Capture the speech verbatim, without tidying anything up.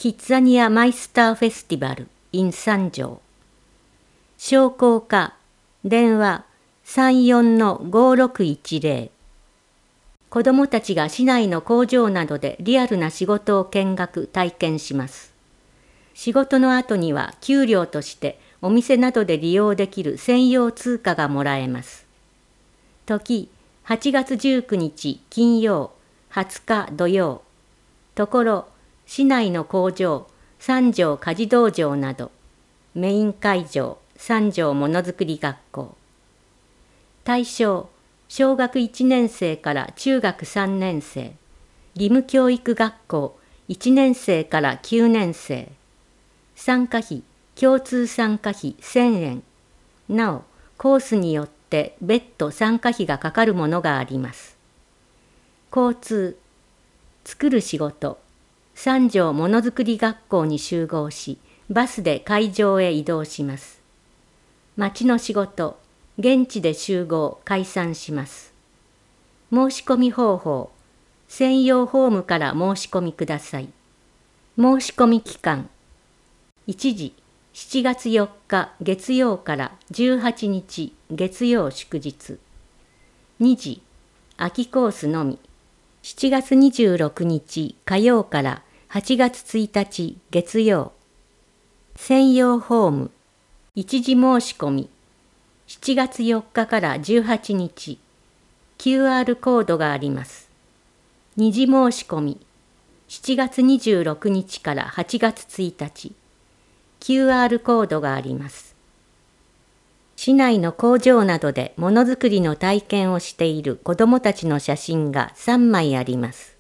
キッザニアマイスターフェスティバル in 三条。商工課電話 さんよんのごろくいちぜろ。子どもたちが市内の工場などでリアルな仕事を見学・体験します。仕事の後には給料としてお店などで利用できる専用通貨がもらえます。時はちがつじゅうくにち金曜、はつか土曜。ところ市内の工場、三条家事道場など、メイン会場、三条ものづくり学校。対象、小学いちねんせいから中学さんねんせい、義務教育学校いちねんせいからきゅうねんせい。参加費、共通参加費せんえん。なお、コースによって別途参加費がかかるものがあります。交通、作る仕事、三条ものづくり学校に集合し、バスで会場へ移動します。町の仕事、現地で集合・解散します。申し込み方法、専用ホームから申し込みください。申し込み期間、いちじ、しちがつよっか月曜からじゅうはちにち月曜祝日。にじ、秋コースのみ、しちがつにじゅうろくにち火曜からはちがつついたち月曜。専用ホーム、一時申し込み、しちがつよっかからじゅうはちにち、キューアール コードがあります。二次申し込み、しちがつにじゅうろくにちからはちがつついたち、キューアール コードがあります。市内の工場などでものづくりの体験をしている子どもたちの写真がさんまいあります。